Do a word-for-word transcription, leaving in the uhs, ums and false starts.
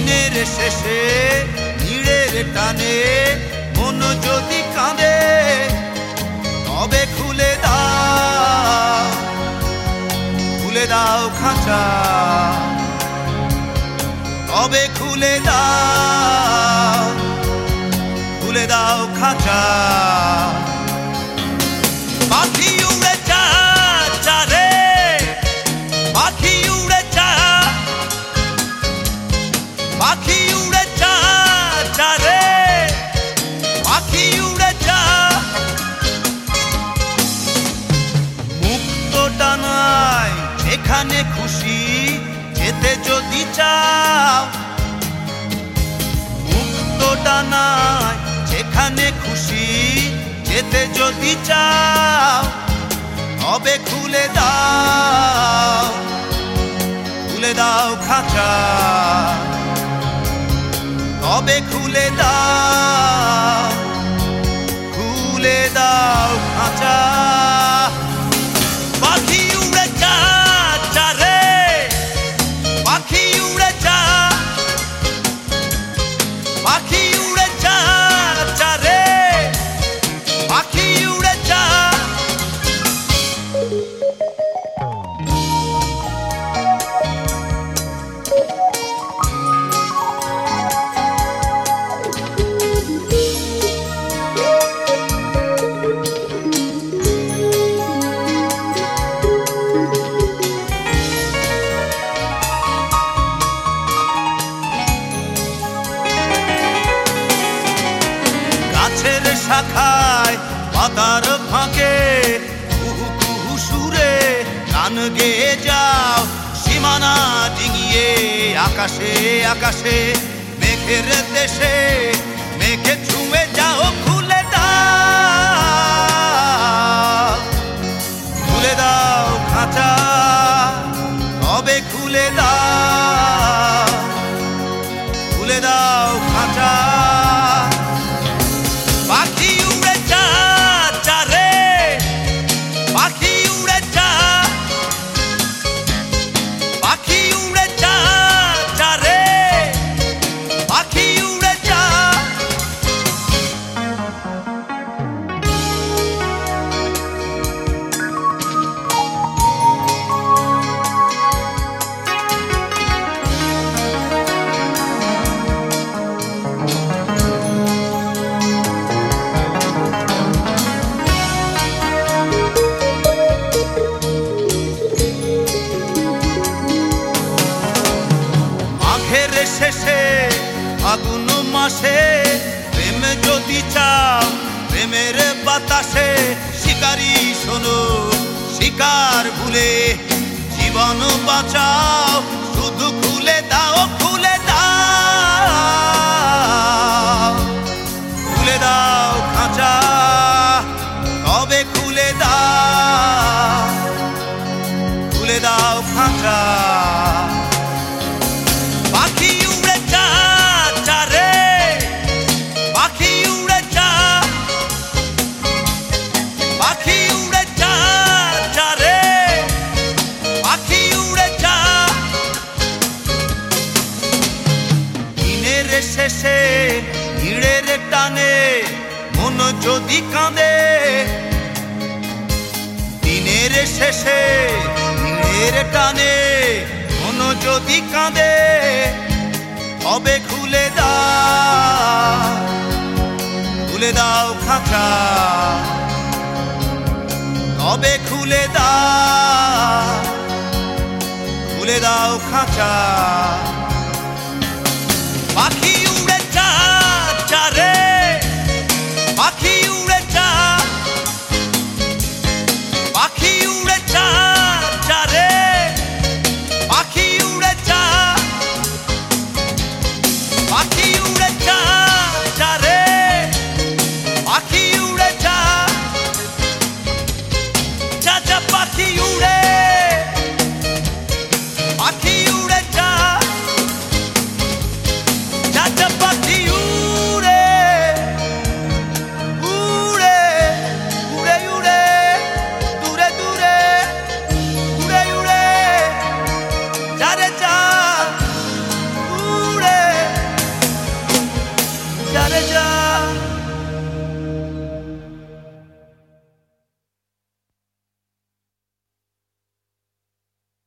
দিনের শেষে ভিড়ের টানে মন যদি কাঁদে তবে খুলে দাও খুলে দাও খাঁচা তবে খুলে দাও খুলে দাও খাঁচা পাখি উড়ে যা চারে পাখি উড়ে যা পাখি উড়ে যা চারে পাখি উড়ে যা মুক্ত ডানায় যেখানে খুশি যেতে যদি চাও মুক্ত ডানায় যেখানে খুশি যেতে যদি চাও তবে খুলে দাও খুলে দাও খাঁচা তবে খুলে দাও খুলে দাও খাঁচা পাখি উড়ে যা চারে পাখি উড়ে যা পাখি উড়ে যা চারে পাখি উড়ে যা গাছের শাখায় পাতার ফাঁকে কুহু কুহু সুরে গান গেয়ে যাও সীমানা ডিঙিয়ে আকাশে আকাশে মেঘের দেশে মেঘে ছুঁয়ে যাও খুলে দাও খুলে দাও খাঁচা তবে খুলে দাও খুলে দাও খাঁচা পাখি উড়ে যা চারে পাখি উড়ে যা পাখি উড়ে যা চারে পাখি উড়ে যা মাঘের শেষে ফাগুন মাসে প্রেম যদি চাও প্রেমের বাতাসে শিকারি শোনো শিকার ভুলে জীবন বাঁচাও শুধু খুলে দাও খুলে দাও খুলে দাও খাঁচা তবে খুলে দাও খুলে দাও খাঁচা পাখি উড়ে যা চারে পাখি উড়ে যা পাখি উড়ে যা চারে পাখি উড়ে যা দিনের শেষে ভিড়ের টানে মন যদি কাঁদে দিনের শেষে ভিড়ের টানে মন যদি কাঁদে তবে খুলে দাও খুলে দাও খাঁচা তবে খুলে দাও খুলে দাও খাঁচা।